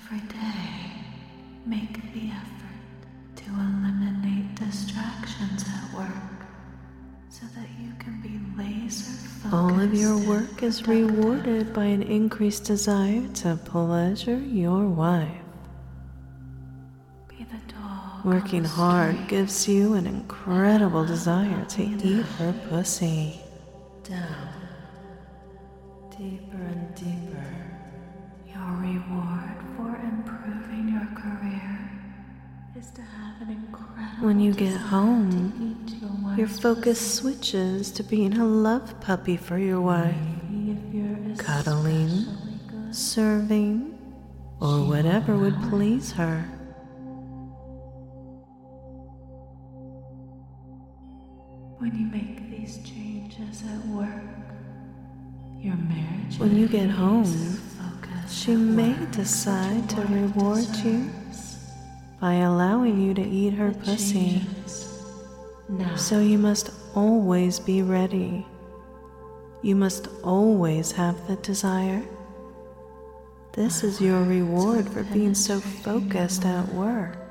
Every day, make the effort to eliminate distractions at work so that you can be laser focused. All of your work is rewarded by an increased desire to pleasure your wife. Be the dog. Working hard gives you an incredible desire to eat her pussy. Down. Deeper and deeper. Your reward for improving your career is to have an incredible. When you get home, your focus switches to being a love puppy for your wife, cuddling, serving, or whatever would please her. When you make these changes at work, your marriage. When you get home, she may decide to reward you by allowing you to eat her pussy. So you must always be ready. You must always have the desire. This is your reward for being so focused at work.